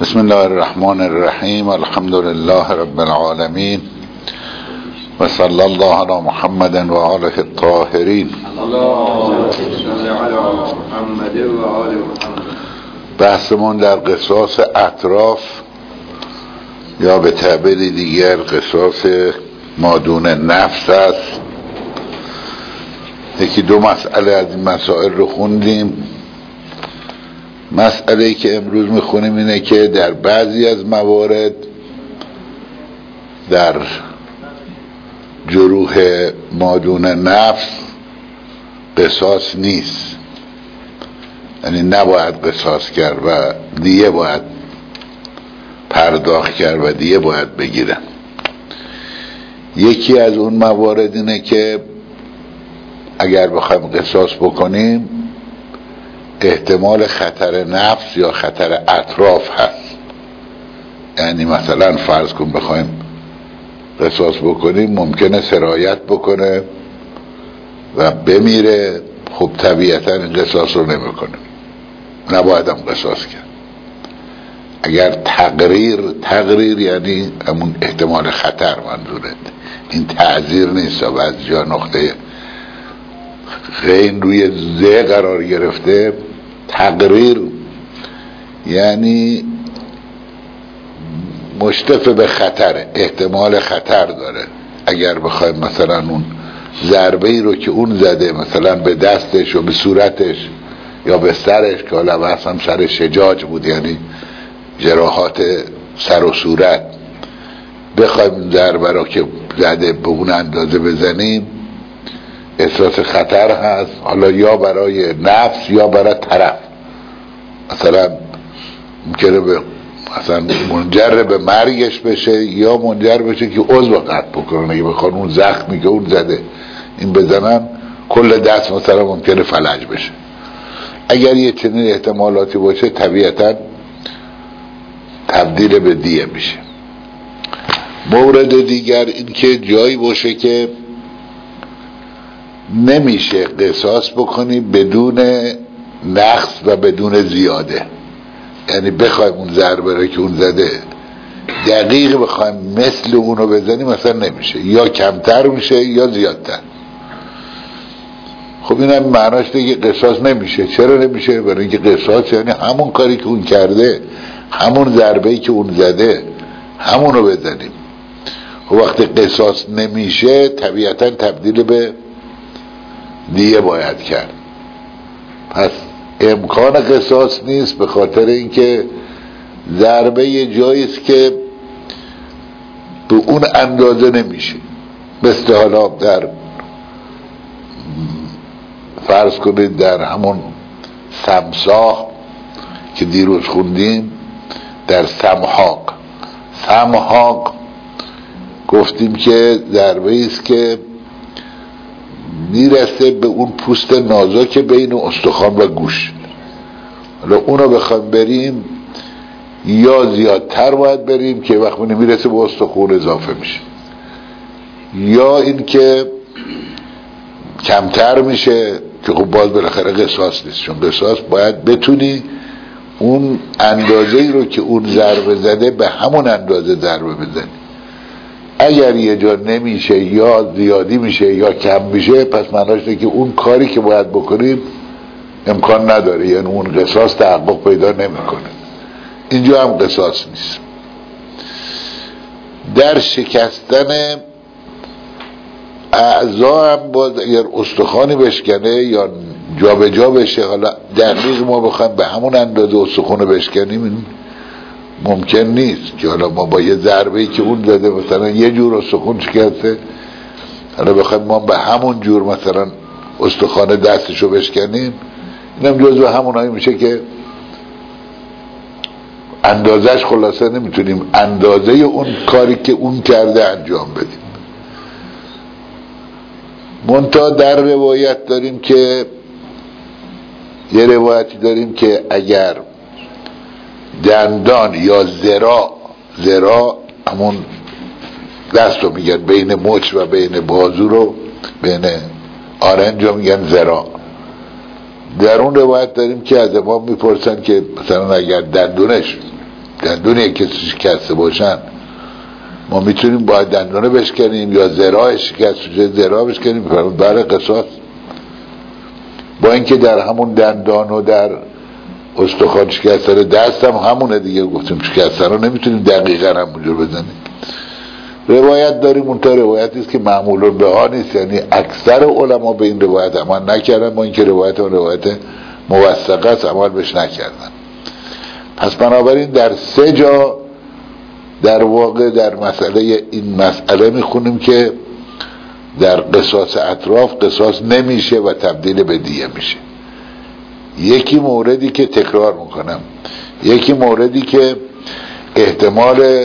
بسم الله الرحمن الرحیم. الحمد لله رب العالمین و صلی الله علی محمد و آله الطاهرین. اللهم صل علی محمد و آل محمد. بحثمون در قصاص اطراف یا به تعبیر دیگر قصاص مادون نفس است. یکی دو مسئله از این مسائل رو خوندیم. مسئله‌ای که امروز میخونیم اینه که در بعضی از موارد در جروح مادون نفس قصاص نیست، یعنی نباید قصاص کرد و دیه باید پرداخت کرد و دیه باید بگیرن. یکی از اون موارد اینه که اگر بخوایم قصاص بکنیم احتمال خطر نفس یا خطر اطراف هست. یعنی مثلا فرض کن بخوایم قصاص بکنیم ممکنه سرایت بکنه و بمیره، خب طبیعتا این قصاص رو نمیکنه، نباید هم قصاص کرد. اگر تقریر یعنی همون احتمال خطر منظوره، این تعذیر نیست و از جا نقطه غین روی ز قرار گرفته. تقریر یعنی مشتف به خطر، احتمال خطر داره. اگر بخوایم مثلا اون ضربه ای رو که اون زده مثلا به دستش و به صورتش یا به سرش، که حالا اصلا سر شجاج بود یعنی جراحات سر و صورت، بخوایم ضربه رو که زده به اون اندازه بزنیم احساس خطر هست، حالا یا برای نفس یا برای طرف. مثلا ممکنه مثلا منجر به مرگش بشه یا منجر بشه که عضو قطع بکنن. اگه بخوان اون زخمی که اون زده این بزنن کل دست مثلا ممکنه فلج بشه. اگر یه چنین احتمالاتی باشه طبیعتا تبدیل به دیه میشه. مورد دیگر این که جایی باشه که نمیشه قصاص بکنی بدون نقص و بدون زیاده، یعنی بخوایم اون ضربه رو که اون زده دقیق بخوایم مثل اونو بزنیم مثلا نمیشه، یا کمتر میشه یا زیادتر. خب این هم معناش دیگه قصاص نمیشه. چرا نمیشه؟ برای اینکه قصاص یعنی همون کاری که اون کرده، همون ضربه‌ای که اون زده همونو بزنیم. خب وقتی قصاص نمیشه طبیعتا تبدیل به دیه باید کرد. پس امکان قصاص نیست به خاطر اینکه ضربه یه جاییست که به اون اندازه نمیشه. مثل حالا در فرض کنید در همون سمساح که دیروز خوندیم، در سمحاق گفتیم که ضربه ایست که میرسه به اون پوست نازک بین استخوان و گوش. حالا اونو بخوایم بریم یا زیادتر باید بریم که وقتی میرسه به استخوان اضافه میشه، یا این که کمتر میشه که خب باز بالاخره قصاص نیست، چون قصاص باید بتونی اون اندازه‌ای رو که اون ضربه زده به همون اندازه ضربه بزنی. اگر یه جا نمیشه یا زیادی میشه یا کم میشه پس معناش اینه که اون کاری که باید بکنیم امکان نداره، یعنی اون قصاص تحقق پیدا نمیکنه. اینجا هم قصاص نیست. در شکستن اعضا هم باز اگر استخوانی بشکنه یا جا به جا بشه، حالا دقیق ما بخوایم به همون اندازه استخوان بشکنیم ممکن نیست که حالا ما با یه ضربه‌ای که اون زده مثلا یه جور استخوان شکسته، حالا بخوایم ما به همون جور مثلا استخوان دستشو بشکنیم، اینم جزو همونایی میشه که اندازش خلاصه نمیتونیم اندازه اون کاری که اون کرده انجام بدیم. منتها در روایت داریم که یه روایتی داریم که اگر دندان یا ذراع همون دست رو میگن بین مچ و بین بازو رو بین آرنج رو میگن ذراع، در اون روایت داریم که از امام میپرسن که مثلا اگر دندونش دندون یک کسی شکسته باشن ما میتونیم باید دندونه بشکنیم یا ذراع شکسته ذراع بشکنیم برای قصاص، با اینکه در همون دندان و در استخوان شکستن دست هم همونه دیگه، گفتیم شکستن رو نمیتونیم دقیقا همونجور بزنیم. روایت داریم، اون تا روایتی است که معمول به ها نیست، یعنی اکثر علما به این روایت عمل نکردن، با اینکه روایت موثقه است عمل بهش نکردن. پس بنابراین در 3 جا در واقع در این مسئله میخونیم که در قصاص اطراف قصاص نمیشه و تبدیل به دیه میشه. یکی موردی که تکرار میکنم، یکی موردی که احتمال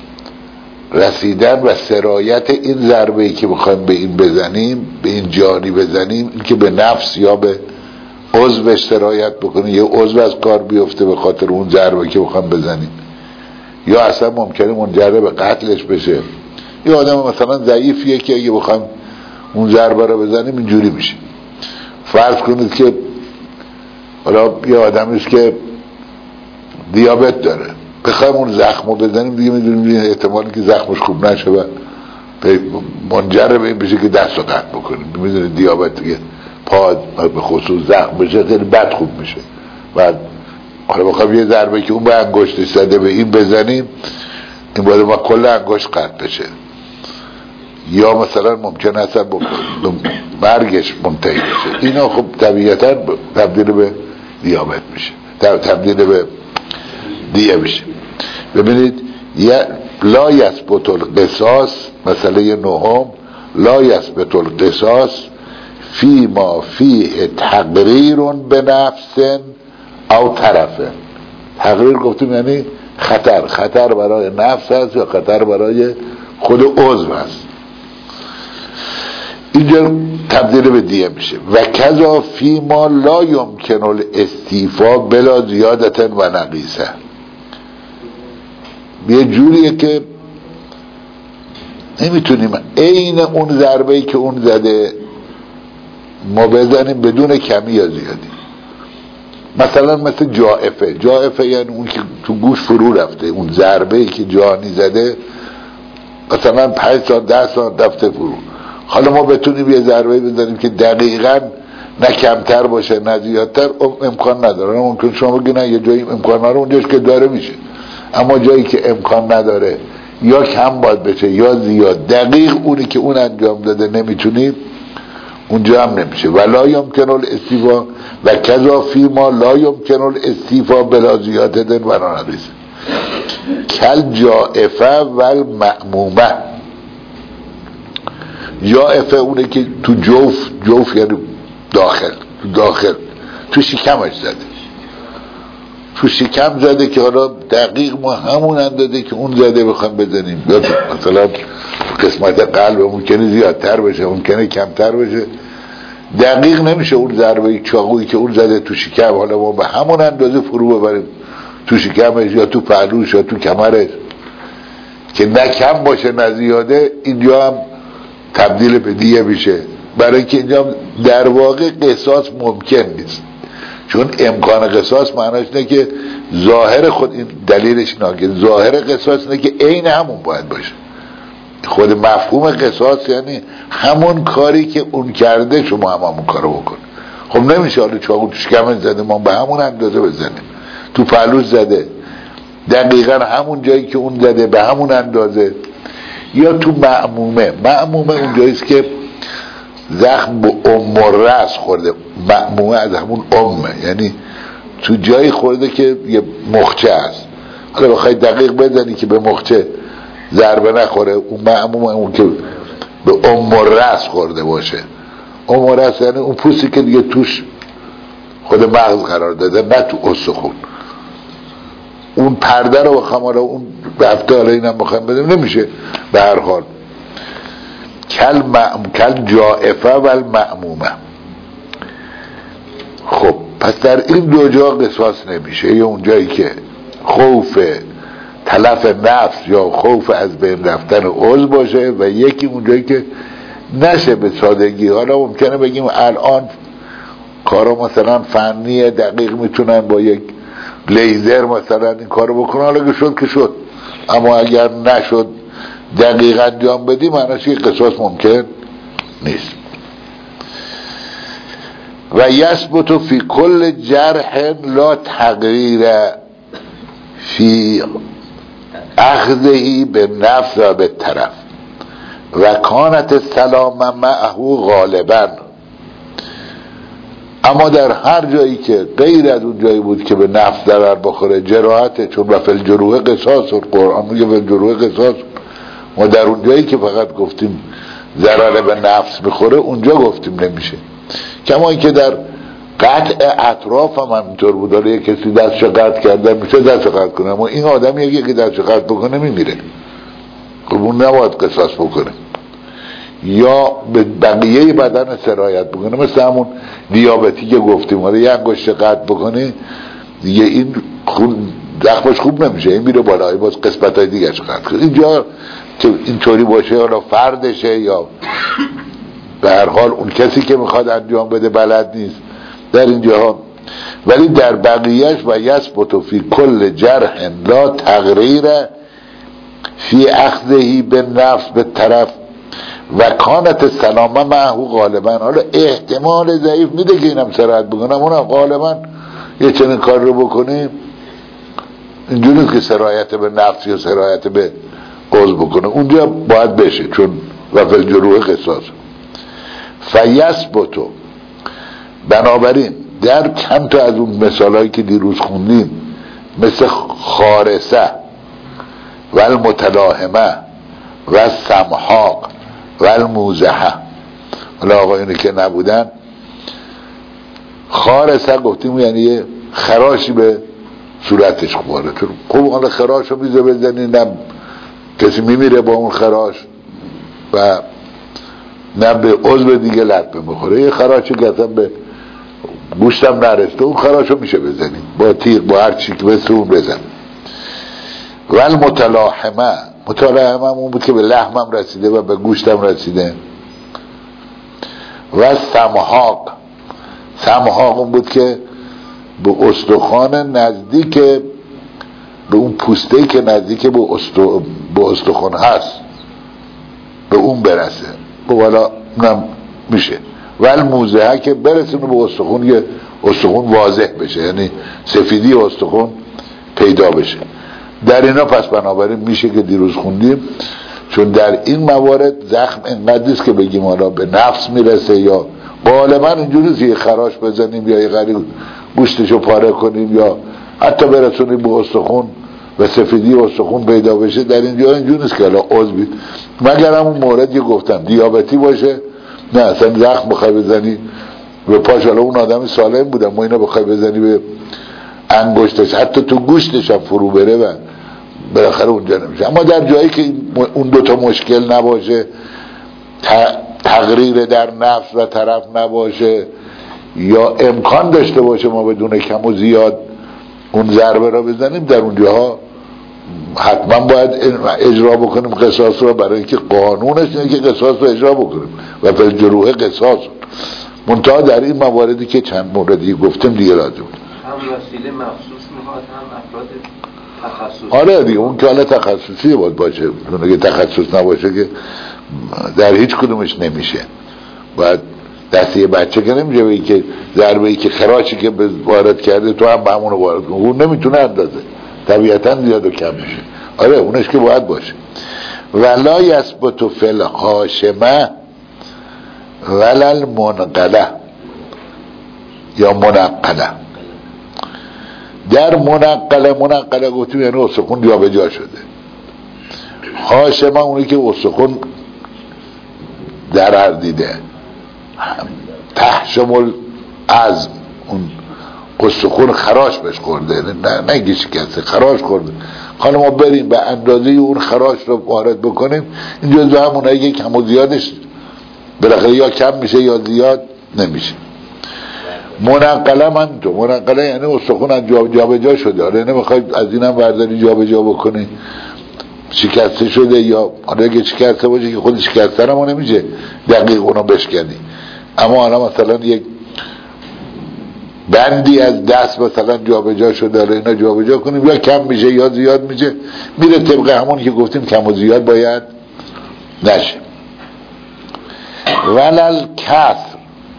رسیدن و سرایت این ضربه‌ای که بخوایم به این بزنیم، به این جانی بزنیم، این که به نفس یا به عضوش سرایت بکنه، یه عضو از کار بیفته به خاطر اون ضربه که بخوایم بزنیم، یا اصلا ممکنه منجر به قتلش بشه. یه آدم مثلا ضعیفیه که اگه بخوایم اون ضربه رو بزنیم اینجوری میشه. فرض کنید که حالا یه آدمی است که دیابت داره، بخوایم اون زخم رو بزنیم دیگه میدونیم احتمالی که زخمش خوب نشه و منجر به این بشه که دست رو قطع بکنیم. میدونید دیابت دیگه پا به خصوص زخم بشه خیلی بد خوب میشه و حالا بخوایم یه ضربه که اون به انگشتش زده به این بزنیم، این باید ما کل انگشت قطع بشه، یا مثلا ممکن است به مرگش منتهی بشه. اینا خب طبیعتا تبدیل به دیابت میشه، تبدیل به دیه میشه. ببینید لا یثبت القصاص، مسئله 9 لا یثبت القصاص فی ما فیه تقریر به نفس او طرفه. تقریر گفتیم یعنی خطر برای نفس هست یا خطر برای خود عضو هست، اینجا تبدیل به دیه میشه. و کذا فی ما لا یمکن الاستیفا بلا زیادت و نقیصه، یه جوریه که نمیتونیم عین اون ضربه‌ای که اون زده ما بزنیم بدون کمی یا زیادی. مثلا مثل جائفه یعنی اون که تو گوش فرو رفته، اون ضربه‌ای که جانی زده مثلا 5 ساعت 10 ساعت رفته فرو. حالا ما بتونیم یه ضربه بزنیم که دقیقاً نه کمتر باشه نه زیادتر، امکان نداره. ممکن شما بگید نه یه جایی امکان نداره، اونجاش که داره میشه، اما جایی که امکان نداره یا کم باید بشه یا زیاد، دقیق اونی که اون انجام داده نمیتونید، اونجا هم نمیشه. ولا یمکن الاستیفا و کذا فی ما لا یمکن الاستیفا بلا زیادت و نقیص کل جائفه و المأمومه. جائفه اونه که تو جوف یعنی داخل تو شکمش زده، تو شکم زده که حالا دقیق ما همون اندازه که اون زده بخوایم بزنیم، یا مثلا قسمت قلب ممکنه زیادتر بشه ممکنه کمتر بشه، دقیق نمیشه اون ضربه چاقویی که اون زده تو شکم حالا ما به همون اندازه فرو ببریم تو شکمش یا تو پهلوش یا تو کمرش که نه کم باشه نه زیاده. اینجا هم تبدیل به دیه میشه، برای اینکه اینجا در واقع قصاص ممکن نیست، چون امکان قصاص معناش اینه که ظاهر خود، این دلیلش اینه که ظاهر قصاص اینه که عین همون باید باشه. خود مفهوم قصاص یعنی همون کاری که اون کرده شما هم همون کارو بکن. خب نمیشه حالا چاقو تو شکمش زده ما به همون اندازه بزنیم، تو پهلوش زده دقیقا همون جایی که اون زده به همون اندازه، یا تو معمومه اون جاییست که زخم به رأس خورده. معمومه از همون یعنی تو جایی خورده که یه مخچه هست، حالا بخوای دقیق بزنی که به مخچه ضربه نخوره، اون معمومه اون که به رأس خورده باشه. رأس یعنی اون پوستی که دیگه توش خود مغز قرار داده نه تو استخون. اون پرده رو بخوام حالا اون رفته حالا اینم بخوام بدیم نمیشه. به هر حال کل جائفه و المأمومه. خب پس در این دو جا قصاص نمیشه، یا اون جایی که خوف تلف نفس یا خوف از بین رفتن عضو باشه، و یکی اون جایی که نشه به سادگی. حالا ممکنه بگیم الان کارا مثلا فنی دقیق میتونن با یک لیزر مثلا این کارو بکنه، حالا که شد که شد، اما اگر نشد دقیق انجام بدی معناش که قصاص ممکن نیست. و یثبت فی کل جرح لا تغییر فی اخذه به نفس و به طرف و کانت السلام معه غالبا. اما در هر جایی که غیر از اون جایی بود که به نفس ضرر بخوره جراحت، چون و فی الجروح قصاص، قرآن میگه فی الجروح قصاص، ما در اون جایی که فقط گفتیم ضرر به نفس میخوره اونجا گفتیم نمیشه. کما اینکه در قطع اطراف هم همینطور بود، حالا یک کسی دستش قطع کرده میشه دستش قطع کنه، اما این آدمی اگه که دستش قطع بکنه میمیره، خب اون نباید قصاص بکنه. یا به بقیه بدن سرایت بکنه، مثل همون دیابتی که گفتیم، حالا یه انگشت قطع بکنه دیگه این خون زخمش خوب نمیشه، این میره بالای باز قسمت های دیگه قطع کنه. اینجا که اینطوری باشه، حالا فردشه یا به هر حال اون کسی که میخواد انجام بده بلد نیست در اینجا، ولی در بقیهش و یثبت فی کل جرح لا تغییر فی اخذه به نفس به طرف و کانت سلامه معه غالبا. حالا احتمال ضعیف میده که اینم سرایت بکنم، اونم غالبا یه چنین کار رو بکنیم، اینجوری نیست که سرایت به نفس یا سرایت به عضو بکنه، اونجا باید بشه، چون و فی الجروح قصاص. فیثبت، بنابراین در چند تا از اون مثالایی که دیروز خوندیم مثل خارسه و المتلاهمه و السمحاق و الموزحه، حالا آقایونی که نبودن، خارسه گفتیم یعنی یه خراشی به صورتش خواره، چون خوب حالا خراش رو میزه بزنی، نه کسی میمیره با اون خراش و نه به عضو دیگه لطمه بخوره، یه خراشی که اصلا به گوشتم نرسته، اون خراشو میشه بزنیم با تیغ با هر چی که بسته اون بزن. و المتلاحمه، متلاحمه اون بود که به لحمم رسیده و به گوشتم رسیده. و سمحاق، سمحاق اون بود که به استخوان نزدیک، به اون پوسته‌ای که نزدیک به استخوان هست به اون برسه، بالا اونم میشه. و الموزحه که برسونه به استخون، یه استخون واضح بشه، یعنی سفیدی استخون پیدا بشه. در اینا پس بنابراین میشه که دیروز خوندیم، چون در این موارد زخم اینقدریست که بگیم حالا به نفس میرسه، یا غالبا اینجوریست یه خراش بزنیم یا یه غریب گوشتشو پاره کنیم یا حتی برسونیم به استخون و سفیدی استخون پیدا بشه. در اینجا اینجوریست که حالا عضوی، مگر همون موردی گفتم دیابتی باشه، نه اصلا زخم بخوای بزنی به پاش، حالا اون آدمی سالم بودم، ما اینا بخوای بزنی به انگشتش حتی تو گوشتش هم فرو بره و بالاخره اونجا نمیشه. اما در جایی که اون دوتا مشکل نباشه، تغییر در نفس و طرف نباشه، یا امکان داشته باشه ما بدون کم و زیاد اون ضربه را بزنیم، در اونجاها حتما باید اجرا بکنیم قصاص رو، برای اینکه قانونش اینه که قصاص رو اجرا بکنیم و فی الجروح قصاص. منتها در این مواردی که چند موردی گفتیم دیگه لازم بود، هم وسیله مخصوص میخواد هم افراد تخصصی. آره دیگه اون که حالا تخصصی باشه، اون که تخصص نباشه که در هیچ کدومش نمیشه. باید دست یه بچه که نمیشه بگی که ضربه ای که خراشی که وارد کرده تو هم به همونو وارد کن، اون نمیتونه اندازه، طبیعتا زیاد و کم میشه. آره اونش که باید باشه. ولا یثبت فی الحاشمه ولا المنقله یا منقله. در منقله گفتیم یعنی استخون جا به جا شده. حاشمه اونی که استخون ضرر دیده، تحشم العظم، اون استخون خراش بهش خورده، نه نگی شکسته، خراش خورده. حالا ما بریم به اندازه اون خراش رو وارد بکنیم، این جزو همونه که کم و زیادش بالاخره یا کم میشه یا زیاد نمیشه. منقله من تو منقله یعنی استخون جا به جا شده، حالا نمیخوای از اینم برداری جا به جا بکنی، شکسته شده، یا حالا اگه شکسته باشه که خود شکسته رو نمیشه دقیق اونو بشکنی، اما حالا مثلا یک بندی از دست مثلا جابجا شده، اینا جابجا کنیم، یا کم میشه یا زیاد میشه، میره طبق همون که گفتیم کم و زیاد باید نشه. ولل کسر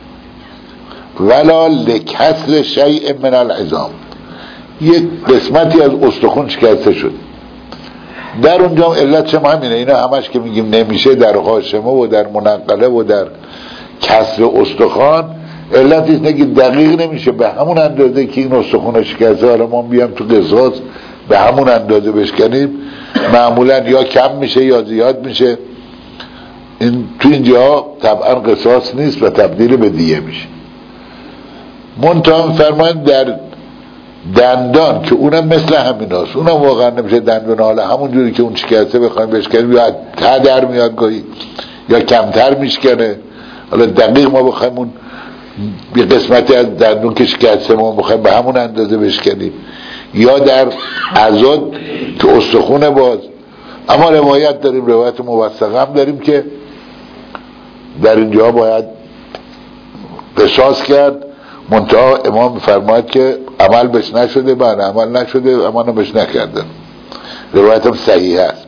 ولا لکسر شیء من العظام، یک قسمتی از استخون شکسته شد، در اونجا علت شما همینه. اینا همش که میگیم نمیشه در هاشمه و در منقله و در کسر استخوان، علت اینه که دقیق نمیشه به همون اندازه که این استخون شکسته، حالا ما بیام تو قصاص به همون اندازه بشکنیم، معمولا یا کم میشه یا زیاد میشه. این تو اینجا طبعا قصاص نیست و تبدیل به دیه میشه. منتها فرمایند در دندان که اونم مثل همین هست، اونم واقعا نمیشه دندان، حالا همون جوری که اون شکسته بخوایم بشکنیم یا تا در میاد گاهی یا کمتر میشکنه، حالا دقیق ما بخوایم اون یه قسمتی از دندون که شکسته ما بخوایم به همون اندازه بشکنیم، یا در عضاد که استخونه باز. اما روایت داریم، روایت موثقه هم داریم که در اینجا باید قصاص کرد. منتها امام فرماید که عمل بش نشده، بعد عمل نشده، عمل بش نکردن. روایت هم صحیح است.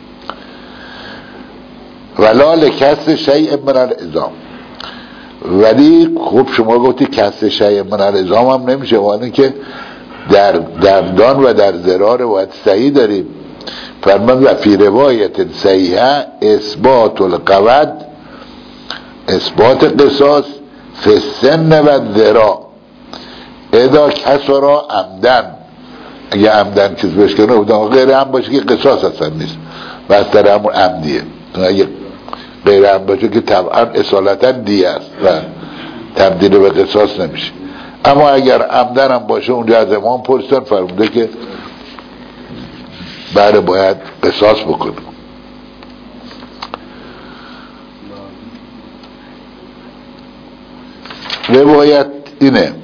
ولا لکسر شیء من العظام، ولی خب شما گفتی کسر شیء من العظام هم نمیشه، ولی که در دندان و در ذراع روایت صحیح داریم. فرمان و فی روایت صحیحه اثبات القود، اثبات قصاص فی السن و ذراع اذا کسرا عمدن، اگه عمدن کس بشکنه غیر عمد باشه که قصاص اصلا نیست و از در همون عمدیه. اگه غیر عمد باشه که طبعا اصالتا دیه است و تبدیل به قصاص نمیشه. اما اگر عمدن هم باشه اونجا از امام پرسیدن، فرموده که بله باید قصاص بکنه. روایت اینه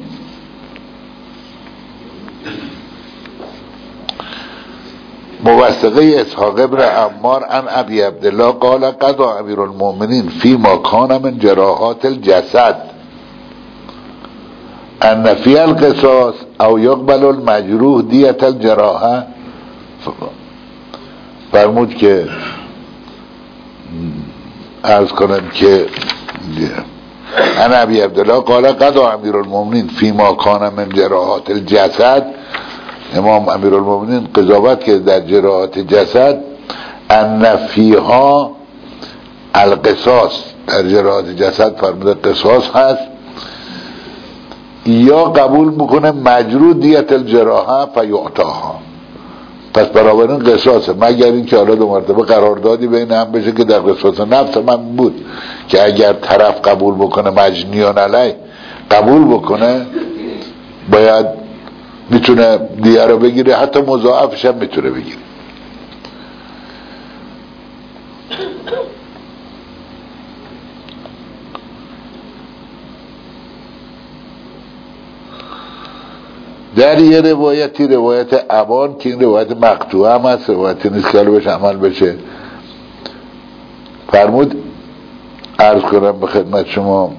موثقه اسحاق ابن عمار عن ابی عبدالله قال قضا امیر المؤمنین فی ما کان من جراحات الجسد ان فی القصاص او یقبل المجروح دیت الجراحه. فرمود که عرض کنم که عن ابی عبدالله قال قضا امیر المؤمنین فی ما کان من جراحات الجسد، امام امیر المؤمنین قضاوت که در جراحات جسد ان فیها القصاص، در جراحات جسد فرموده قصاص هست، یا قبول میکنه مجروح دیت الجراحه فیعطاها، پس برابر این قصاصه، مگر این که حالا دو مرتبه قراردادی بین هم بشه که در قصاص نفس من بود که اگر طرف قبول بکنه مجنیان علی قبول بکنه باید میتونه دیه رو بگیره، حتی مضاعفش هم میتونه بگیره. در یه روایتی، روایت ابان که این روایت مقطوعه هم هست، روایتی نیست که بهش عمل بشه، فرمود عرض کنم به خدمت شما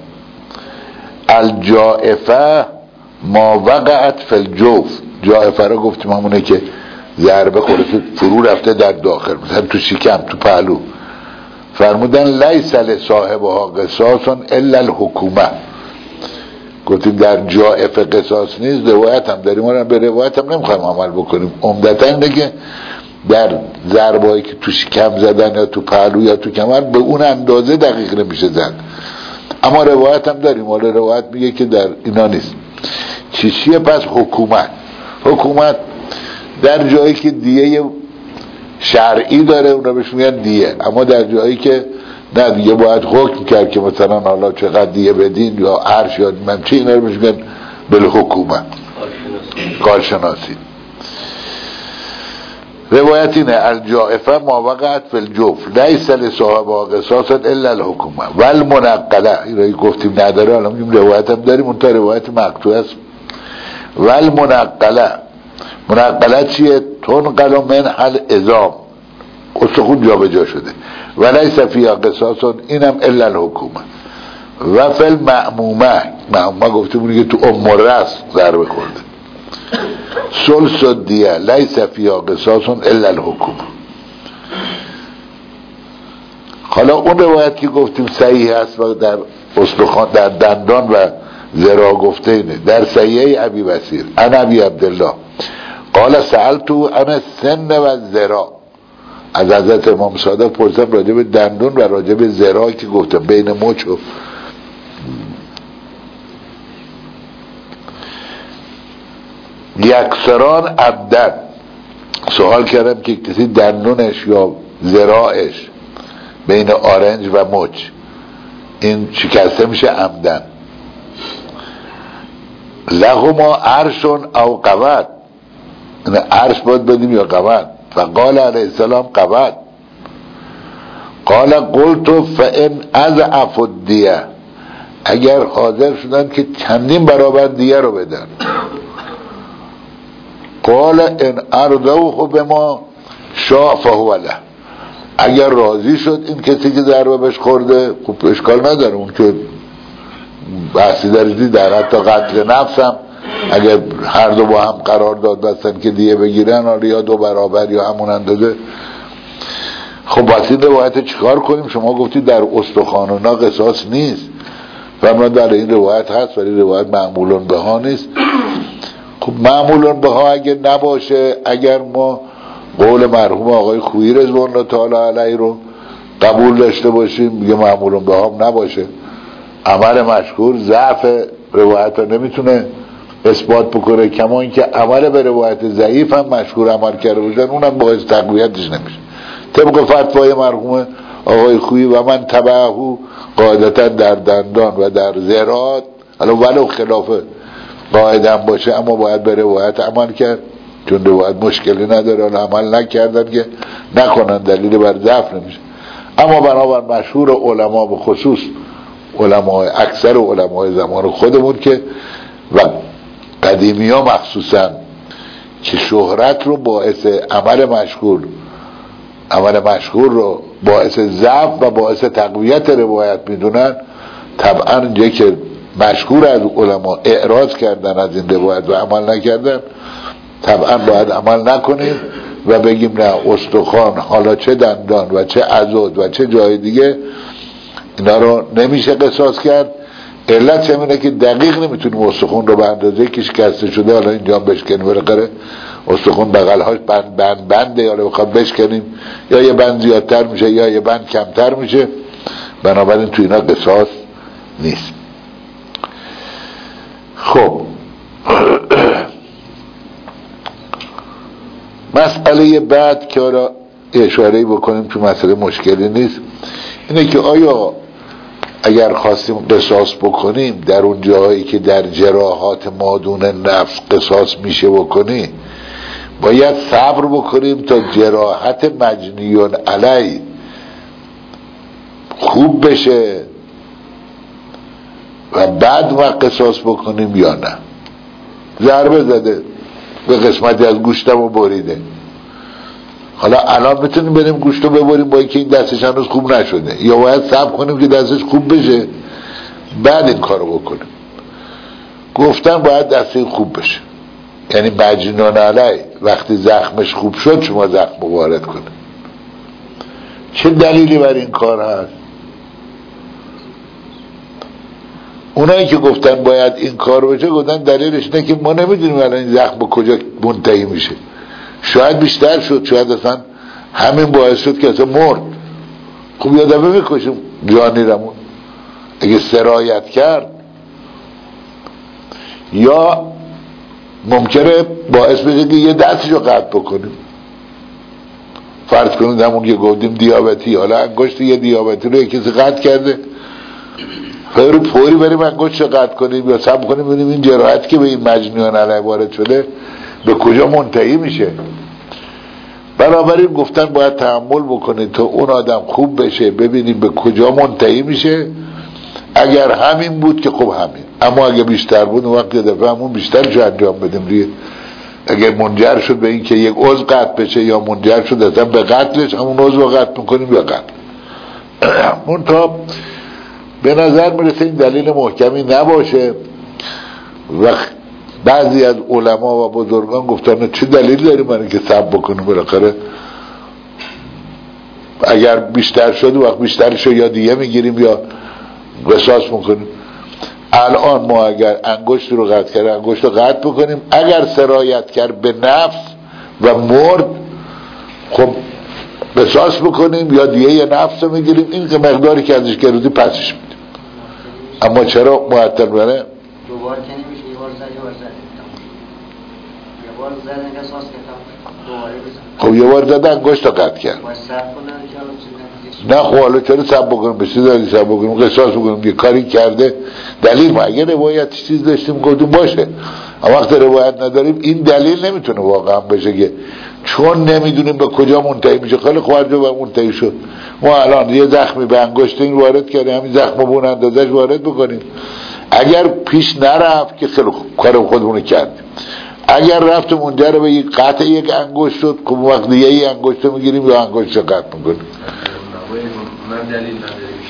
الجائفه ما وقعت فی الجوف، جائفه رو گفتیم همونه که ضربه خورده فرو رفته در داخل، مثلا تو شکم تو پهلو. فرمودن لیس لصاحبها قصاص الا الحکومه، گفتیم در جائفه قصاص نیست. روایت هم داریم، ما به روایت هم نمیخوایم عمل بکنیم، عمدتا اینه که در ضربهایی که تو شکم زدن یا تو پهلو یا تو کمر به اون اندازه دقیق نمیشه زد. اما روایت هم داریم، حالا روایت میگه که در اینا نیست. چیه پس حکومت در جایی که دیه شرعی داره اونا بهش میگن دیه، اما در جایی که نه دیگه باید حکم کرد که مثلا حالا چقدر دیه بدین یا عرش یا ممچه، اینا رو بهش میگن بالحکومت، کارشناسی. روایت اینه الجائفه ما وقعت فی الجوف لیس لصاحبها قصاص الا الحکومه والمنقله، اینو گفتیم نداره، حالا میگیم روایت هم داریم، اون تا روایت مقطوعه است. والمنقله، منقله چیه؟ تنقل من العظام، استخون جا به جا شده، ولیس فیها قصاص اینم الا الحکومه. و فل معمومه گفته بودی که تو رأس ضربه خورده. ثلث الدیه لیس فیها قصاص الا الحکم. حالا اون روایت که گفتیم صحیح است و در استخوان در دندان و ذرا گفته اینه در صحیحه ابی بصیر عن ابی عبدالله قال سألتو عن السن و الذرا، از حضرت امام صادق پرسیدم راجع به دندون و راجع به ذرا که گفتم بین مچ و یکسران عبدن. سوال کردم که کسی دندونش یا ذراعش بین آرنج و مچ این شکسته میشه عمدن، لهما عرشون او قود، این عرش باید بدیم یا قود؟ فقال علیه السلام قود. قال قلت فان اضعف الدیه، اگر حاضر شدن که چندین برابر دیه رو بدن. قال ان ارضوه بما شاء فهو له، اگر راضی شد این کسی که ضربه بهش خورده خب اشکال نداره، اون که بحثی در حتی قتل نفس هم اگر هر دو با هم قرار داد بستن که دیه بگیرن یا دو برابر یا همون اندازه. خب باید این روایت چیکار کنیم؟ شما گفتید در استخوانونا قصاص نیست و من در این روایت هست ولی روایت معمولون به ها نیست. خب معمولون به ها اگر نباشه، اگر ما قول مرحوم آقای خویی رضوان الله تعالی علیه رو قبول داشته باشیم میگه معمولون به ها نباشه، عمل مشهور ضعف روایت ها نمیتونه اثبات بکنه، کما اینکه عمل به روایت ضعیف هم مشهور عمل کرده باشن اونم باعث تقویتش نمیشه. طبق فتوای مرحوم آقای خویی و من تبعه قاعدتا در دندان و در ذرات ولو خلاف قاعده هم باشه اما باید به روایت عمل کرد، چون روایت مشکلی نداره، عمل نکردن که نکنن دلیل بر ضعف نمیشه. اما بنابر مشهور علما به خصوص علمای اکثر علمای زمان خودمون که و قدیمی ها مخصوصا که شهرت رو باعث عمل مشهور رو باعث ضعف و باعث تقویت روایت میدونن، طبعا اینجایی که مشهور از علما اعراض کردن از این روایت و عمل نکردن طبعا باید عمل نکنیم و بگیم نه استخوان حالا چه دندان و چه عضد و چه جای دیگه اینا رو نمیشه قصاص کرد. علت همینه که دقیق نمیتونیم استخوان رو به اندازه که شکسته شده حالا اینجا بشکنیم بالاخره استخوان بغلهاش بنده یا بخواد بشکنیم یا یه بند زیادتر میشه یا یه بند کمتر میشه، بنابراین تو اینا قصاص نیست. خب مسئله بعد که حالا اشاره‌ای بکنیم تو مسئله مشکلی نیست اینه که آیا اگر خواستیم قصاص بکنیم در اون جاهایی که در جراحات مادون نفس قصاص میشه بکنی باید صبر بکنیم تا جراحت مجنیون علی خوب بشه و بعد ما قصاص بکنیم یا نه؟ ضربه زده به قسمتی از گوشتمو بریده، حالا الان میتونیم بریم گوشتو ببریم با اینکه این دستش هنوز خوب نشده یا باید صبر کنیم که دستش خوب بشه بعد این کارو بکنیم؟ گفتن باید دستش خوب بشه، یعنی مجنون علی وقتی زخمش خوب شد شما زخم وارد کنه. چه دلیلی بر این کار هست؟ اونایی که گفتن باید این کار بشه گفتن دلیلش اینه که ما نمیدونیم الان این زخم به کجا منتهی میشه، شاید بیشتر شد، شاید اصلا همین باعث شد که اصلا مرد. خب یادمه میکشیم جانی رمون اگه سرایت کرد، یا ممکنه باعث بشه که یه دستشو قطع بکنیم. فرض کنید همون که گفتیم دیابتی، حالا انگشت یه دیابتی رو کسی قطع کرده فوری بریم انگشتشو قطع کنیم یا صبر کنیم ببینیم این جراحت که به این مجنون علیه وارد شده به کجا منتهی میشه. بنابراین گفتن باید تحمل بکنید تا اون آدم خوب بشه ببینیم به کجا منتهی میشه. اگر همین بود که خب همین، اما اگه بیشتر بود اون وقت دفعه همون بیشتر جو انجام بدیم دیگه. اگر منجر شد به این که یک عضو قطع بشه یا منجر شد اصلا به قتلش، همون عضو قطع میکنیم یا قتل. اون تا به نظر میرسه این دلیل محکمی نباشه و بعضی از علما و بزرگان گفتن چه دلیل داریم من که صبر بکنیم، بالاخره اگر بیشتر شد وقت بیشترش یا دیگه میگیریم یا قصاص میکنیم. الان ما اگر انگشت رو قطع کرد انگشت رو قطع بکنیم، اگر سرایت کرد به نفس و مرد خب قصاص بکنیم یا دیگه نفس رو میگیریم، این که مقداری که ازش گرودی پسش میدیم. اما چرا معطل بره؟ دوبار که نمیشه، یه بار زد یه بار زد قصاص کردم دوباره بزن. خب یه بار زد انگشت رو قطع کرد. نه خب حالا چرا صبر بکنیم؟ بسید داری صبر بکنیم قصاص بکنیم، یه کاری کرده دلیل ما اگه روایت چیز داشتیم گفتیم باشه، اما وقت روایت نداریم این دلیل نمیتونه واقعا بشه که چون نمیدونیم به کجا منتهی میشه. خیلی خوب به منتهی شد، ما الان یه زخمی به انگشت این وارد کردیم، همین زخم به اون اندازش وارد بکنیم. اگر پیش نرفت که خیلی خوب کار خودمون کردیم، اگر رفت منجر به یک قطع یک انگشت شد که وقت دیگه ای انگشت میگیریم یا انگشت رو قطع میکنیم. من دلیل نداریم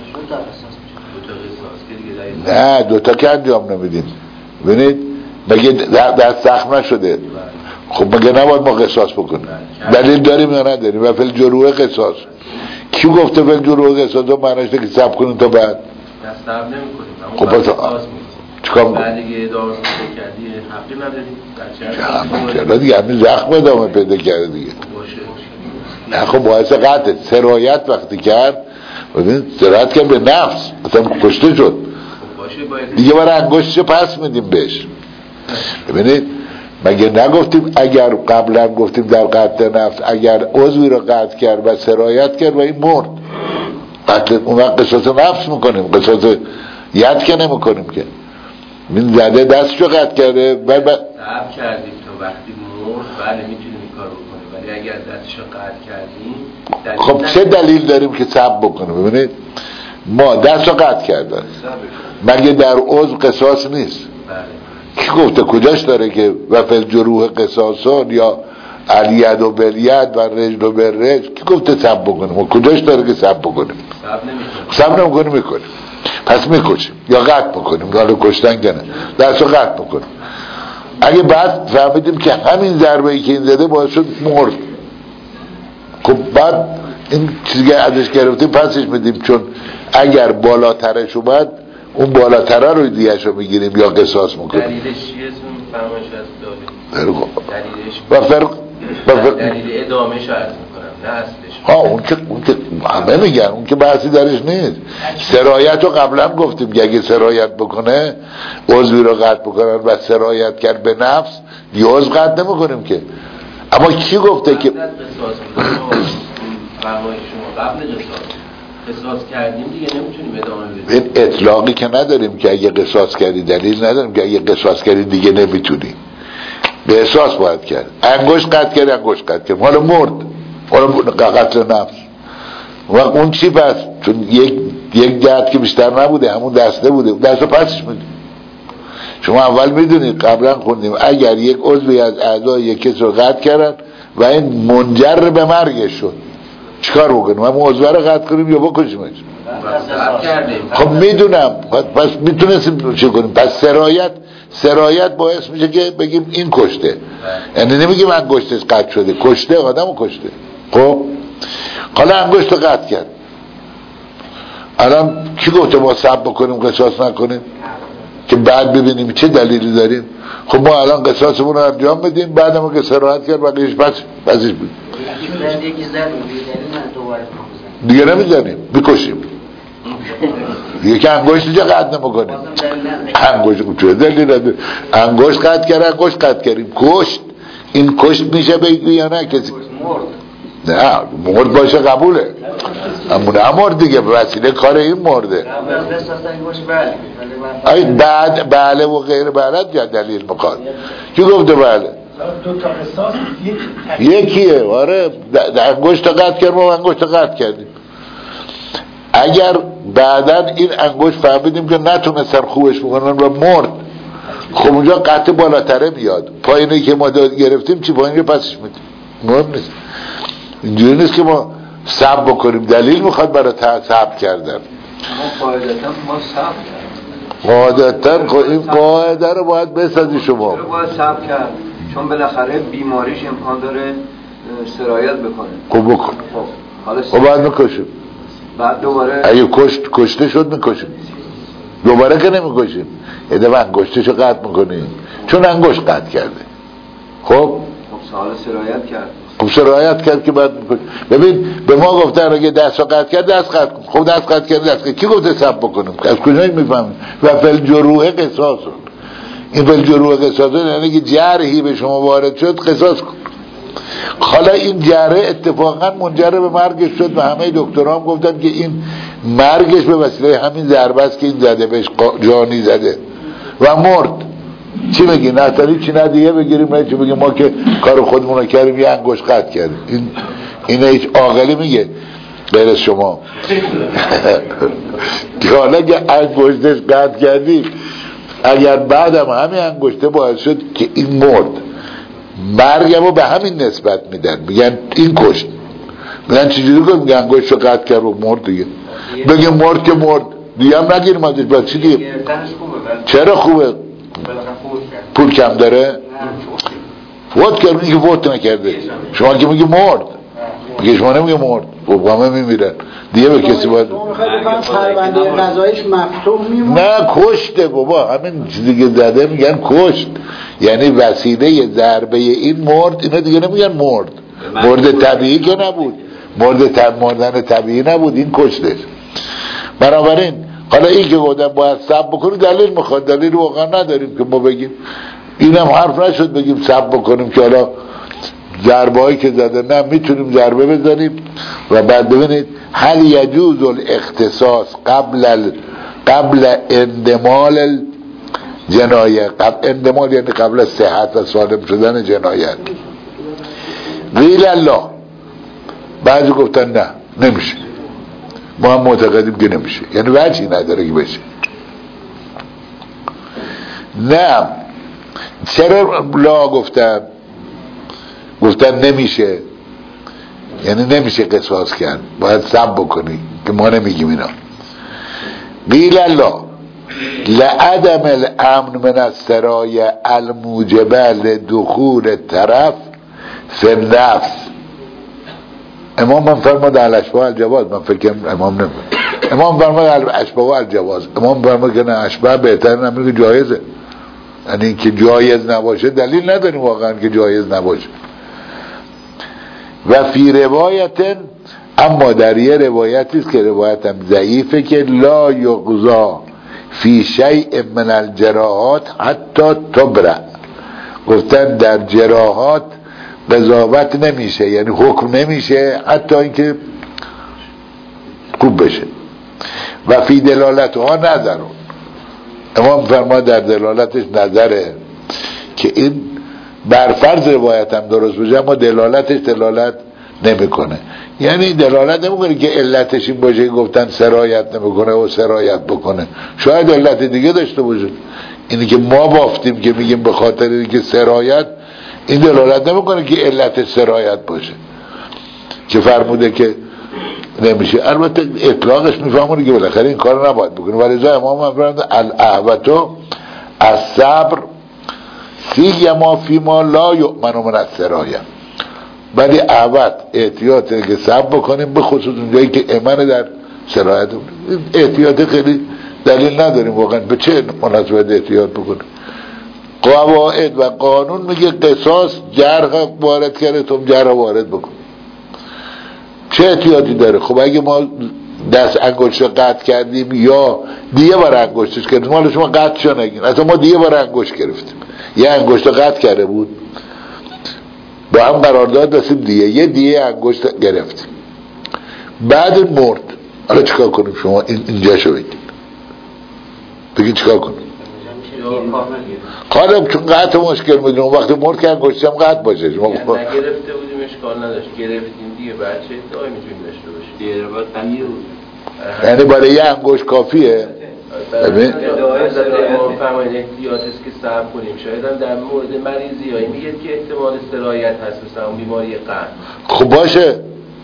نه دوتا که انجام نمیدیم. ببینید مگه دست زخم نشده؟ خب مگه نباید ما قصاص بکنیم؟ دلیل داریم یا نداریم؟ و فل جروح قصاص کی گفته فل جروح قصاص رو معنیش که صبر کنیم تا بعد؟ صبر نمی‌کنیم. خب پس چیکار می‌کنیم؟ بعد دیگه ادامه کردی حقی نداریم. چرا دیگه همین زخم ادامه پیدا کرده دیگه. نه خب باعث قطع سرایت وقتی کرد، ببین سرایت کرد به نفس مثلا کشته شد دیگه برای انگشتش پس میدیم بهش. ببینید مگه نگفتیم اگر قبلا گفتیم در قطع نفس اگر عضوی رو قطع کرد و سرایت کرد و این مرد قتل اون وقت قصاص نفس میکنیم، قصاص ید که نمیکنیم که این زده دستشو قطع کرده صبر کردیم تا وقتی مرد بله میتونیم این کار بکنیم، ولی اگر دستشو قطع کردیم خب چه دلیل داریم که صبر بکنیم؟ ببینید ما دستو قطع کردن مگه در عضو قصاص نیست؟ کی گفته کجاش داره که وفل جروح قصاصان یا الید و بالید و رجل و بالرجل؟ کی گفته صبر بکنیم؟ و کجاش داره که صبر بکنیم؟ صبر نمیکنیم میکنیم، پس میکشیم یا قطع بکنیم، حالا کشتن کنه دستو قطع بکنیم. اگه بعد فهمیدیم که همین ضربه ای که این زده باعث شد مرد، خب بعد این چیزی ازش گرفتیم پسش میدیم، چون اگر بالاترش اومد اون بالاتره رو دیگه‌شو میگیریم یا قصاص میکنیم. دلیلش چیه؟ فرمایش از دلیلش دلیل ادامه‌شو عرض میکنم نه اصلش. اون که همه میگن، اون که بحثی درش نیست. سرایت رو قبلا گفتیم که اگه سرایت بکنه عضوی رو قطع بکنن و سرایت کرد به نفس دیگه عضو قطع نمیکنیم که. اما کی گفته که فرمایش شما قبل قصاص کردیم دیگه نمیتونیم ادامه بدیم؟ این اطلاقی که نداریم که اگه قصاص کردی، دلیل نداریم که اگه قصاص کردی دیگه نمیتونی. به احساس باید کرد. انگشت قطع کرد انگشت قطع کرد حالا مرد، حالا قتل نفس و اون چی پس؟ چون یک جهت که بیشتر نبوده همون دسته بوده، دسته پسش میدیم. شما اول میدونید قبلا خوندیم اگر یک عضوی از اعضای یک کس رو قطع کردن و این منجر به مرگش شد چیکار بکنیم؟ همون عضو رو قطع کنیم یا بکشیمش؟ خب میدونم پس میتونستیم چه کنیم؟ پس سرایت باعث میشه که بگیم این کشته، یعنی نمیگیم انگشتش قطع شده، کشته، آدمو کشته. خب حالا انگشت رو قطع کرد، الان کی گفته ما صبر بکنیم قصاص نکنیم که بعد ببینیم چه دلیلی داریم؟ خب ما الان قصاصمون رو انجام بدیم، بعد ما که سرایت کرد بقیهش پسش بدیم دیگه نمیزنیم، میکشیم. یکی انگشت دیگه قطع نمیکنیم. انگشت قطع کرد انگشت قطع کردیم، کشت. این کشت میشه بگی یا نه کسی؟ نه مرد باشه قبوله، اما نمرد دیگه به وسیله کار این مرده. بعد بله و غیر بلد یا دلیل میخواد کی گفته بله؟ دو تا قصاص یکیه. آره انگشت قطع کردیم و انگشت قطع کردیم. اگر بعدن این انگشت فهمیدیم که نتونستن خوبش بکنن و مرد، خب اونجا قطع بالاتره میاد، پایینی که ما گرفتیم چی پایینی پسش میدیم، مهم نیست. اینجوری نیست که ما صبر بکنیم، دلیل میخواد برای صبر کردن. ما قاعدتا ما صبر قاعدتا این قاعده رو باید بسازی شما. چرا باید صبر کرد؟ چون بالاخره بیماریش امکان داره سرایت بکنه. خب بکن. خب بعد میکشیم. بعد دوباره اگه کشته شد میکشیم. دوباره که نمیکشیم. یه دفعه انگشتشو قطع میکنیم چون انگشت قطع کرده. خب سال سرایت کرد. خب سرایت کرد که بعد میکنیم. ببین به ما گفتن اگه دست رو قطع کرد دست قطع کن. خب دست قطع کرد دست قطع. کی گفته صبر بکنیم؟ از کجایی میفهمیم؟ و فالجروح قصاص. این فالجروح قصاص یعنی که جرحی به شما وارد شد قصاص کن. حالا این جرح اتفاقا منجر به مرگش شد و همه دکترها هم گفتن که این مرگش به وسیله همین ضربه است که این زده بهش جانی زده و مرد. چی بگی؟ نتاری چی نه دیگه بگیریم نه چی بگیم ما که کار خودمون رو کردیم یه انگشت قطع کردیم. این هیچ عاقلی میگه غیر از شما که حالا که انگشتش قطع کردی اگر بعدم همین انگشته باعث شد که این مرد مرگمو به همین نسبت میدن میگن این کشت میگن چجوری کنم میگن انگشت رو قطع کرد و مرد دیگه بگه مرد که مرد دیگه هم نگیرم ازش بس چی دیگه چرا خوبه پول کم داره فوت کرد میگه فوت نکرده شما که میگه مرد میگه شما نمیگه مرد خب همه میمیرن دیگه به کسی باید پرونده قضایش مفتوح میمونه نه کشته بابا همین چیزی که زده میگن کشت یعنی وسیله ضربه این مرد اینا دیگه نمیگن مرد طبیعی که نبود مردن طبیعی نبود این کشته بنابراین حالا این که گفتم باید صبر بکنیم دلیل میخواد دلیل واقعا نداریم که ما بگیم اینم حرف نشد بگیم صبر بکنیم که حالا ضربه هایی که زده نه میتونیم ضربه بزنیم و بعد ببینید هل یجوز الاختصاص قبل اندمال جنایه اندمال یعنی قبل صحت و سالم شدن جنایت قیل الله بعضی گفتن نه نمیشه ما هم معتقدیم که نمیشه یعنی وجهی نداره که بشه نه چرا لا گفتن نمیشه یعنی نمیشه قصاص کرد باید صبر بکنی که ما نمیگیم اینا قیل الله لعدم الامن من السرایه الموجبه لدخول طرف فی النفس امام من فرماد الاشباه الجواز من فکر کنم امام نمید امام فرماد الاشباه الجواز امام فرماد که نه اشباه بهتر نمیگه که جایزه یعنی که جایز نباشه دلیل نداریم واقعا که جایز نباشه و فی روایت اما در یه روایتی است که روایتم ضعیفه که لا یقضا فی شیء من الجراحات حتی تبرع گفتن در جراحات قضاوت نمیشه یعنی حکم نمیشه حتی اینکه خوب بشه و فی دلالتها نظرون امام فرما در دلالتش نظره که این برفرض روایت هم درست بشه اما دلالتش دلالت نمیکنه یعنی دلالت نمیکنه که علتش این باشه گفتن سرایت نمیکنه و سرایت بکنه شاید علت دیگه داشته باشه اینی که ما بافتیم که میگیم به خاطر اینکه سرایت این دلالت نمیکنه که علت سرایت باشه که فرموده که نمیشه البته اطلاقش میفهمونه که بالاخره این کار نباید بکنه ولی جای امام فرموده الاهوتو الصبر فیما فیما لا یؤمن من السرایه ولی احوت احتیاطه که صبر بکنیم به خصوص اونجایی که امن در سرایت احتیاط خیلی دلیل نداریم واقعا به چه مناسبت احتیاط بکنیم قواعد و قانون میگه قصاص جرح وارد کرده تو جرح وارد بکن چه احتیاطی داره خب اگه ما دست انگشت قطع کردیم یا دیگه بار انگشتش کردیم مال شما قطع شو نگین اصلا ما دیگه بار انگشت گرفتیم یه انگشت قطع کرده بود با هم قرارداد دستیم دیگه یه دیگه انگشت گرفتیم بعد مرد حالا چیکار کنیم شما اینجا شو بگید چیکار کنیم خالم چون قطع مشکل میدونم وقتی مرد که انگشتم قطع باشه شما نگرفته بودیم اشکال نداشت گرفتیم دیگه بعد چه ادعایی میتونیم داشته باشیم دیگه باید قمیه بود یعنی برای یه انگشت کافیه ببین ادعای زده امام فرمایید احتیاط است که صبر کنیم شاید هم در مورد مریضی هایی میگه که احتمال سرایت هست مثلا بیماری قند خب باشه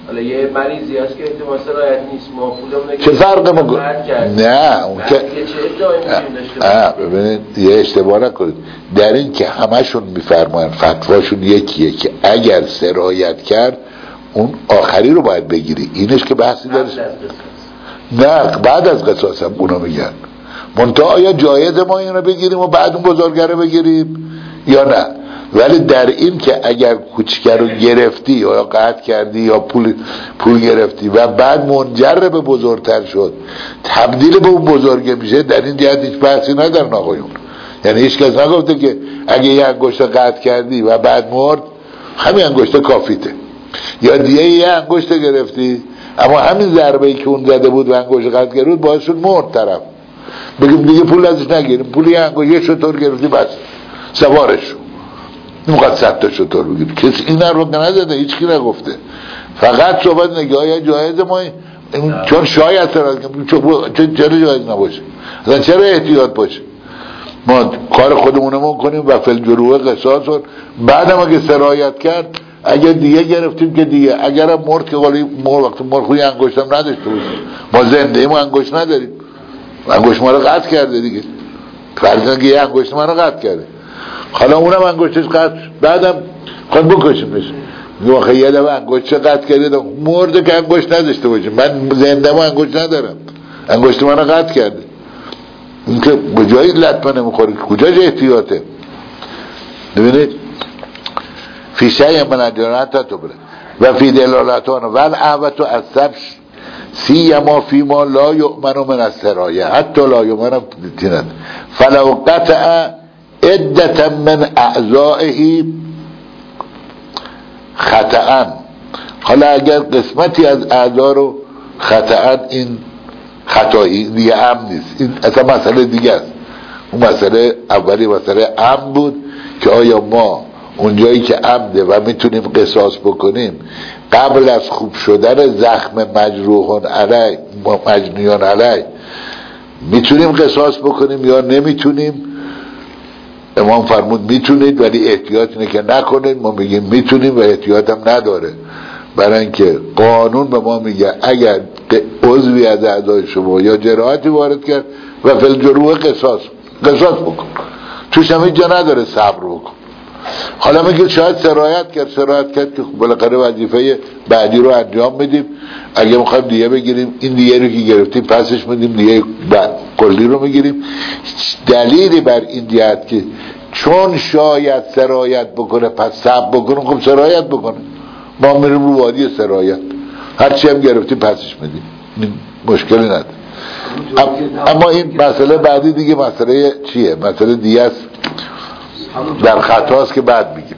حالا یه مریضی هست که احتمال سرایت نیست، ما پولمون چه فرق میکنه؟ نه اون که ببینید یه اشتباه نکنید در این که همشون میفرماین فتواشون یکیه که اگر سرایت کرد اون آخری رو باید بگیری، اینش که بحثی داره. نه بعد از قصاص هم اونا میگن منتها آیا جایز ما این رو بگیریم و بعد اون بزرگره بگیریم یا نه؟ ولی در این که اگر کوچیکه رو گرفتی یا قطع کردی یا پول گرفتی و بعد منجر به بزرگتر شد تبدیل به اون بزرگه میشه، در این جهت هیچ بحثی ندارن آقایون. یعنی هیچ کس نگفته که اگه یه انگشت قطع کردی و بعد مرد همین انگشت کافیته، یا دیگه یه انگشت گرفتی اما همین ضربه‌ای که اون زده بود و انگشت قطع کرد باعث شد مرد طرف، بگیم دیگه پول ازش نگیریم، پولی انگشت شطور گرفتی بس سوارش اینقدر 100 تا شطور بگیر. کسی این رو نزده، هیچ کی نگفته، فقط صحبت نگاه جایز ما چون شاید چرا جایز نباشه، اصلا چرا احتیاط باشه، ما کار خودمونمون کنیم و فلجروه قصاص و بعدم اگه سرایت کرد اگه دیگه گرفتیم که دیگه، اگرم مرد که ولی وقتی مرد خوی انگشتم نداشته باشیم، ما زنده ایم و انگشت نداریم، انگشت ما رو قطع کرده دیگه، فرضاً که یه انگشت ما رو قطع کرده، حالا اونم انگشتش قطع بعدم خود بکشیمش، میگه آخه یه دفعه انگشت قطع کرده مرده که انگشت نداشته باشیم، من زنده ما انگشت ندارم، انگشت من رو قطع کرده، این که به جایی لطمه نمیخوره، کجاش احتیاطه؟ ببینید فی شیء من الجنایات تبره و فی دلالتان و الاعوت از سبش سیما فی ما لا یؤمن من السرایه حتی لا یؤمن تینت فلو قطع عدة من اعضائه خطأ. حالا اگر قسمتی از اعضا رو خطأ، این خطایی دیگه عمد نیست، این اصلا مسئله دیگه است. اون مسئله اولی مسئله عمد بود که آیا ما اونجایی که عمده و میتونیم قصاص بکنیم قبل از خوب شدن زخم مجروحان علی مجنیان علی میتونیم قصاص بکنیم یا نمیتونیم؟ امام فرمود میتونید ولی احتیاط اینه که نکنید، ما میگیم میتونیم و احتیاط هم نداره، برای اینکه قانون به ما میگه اگر عضوی از اعضای شما یا جراحتی وارد کرد و فلجروح قصاص بکن، توش هم اینجا نداره صبر بکن. حالا میگه شاید سرایت کرد که بالاخره وظیفه بعدی رو انجام میدیم، اگه میخوایم دیگه بگیریم این دیگه رو که گرفتیم پسش میدیم، دیگه کلی رو میگیریم. دلیلی بر این جهت که چون شاید سرایت بکنه پس صبر بکنه، خب سرایت بکنه، ما میریم رو وادی سرایت، هرچی هم گرفتیم پسش میدیم، مشکلی نداره. اما این مسئله بعدی دیگه مسئله چیه؟ مسئله دیگه است در خطاست که بعد میگه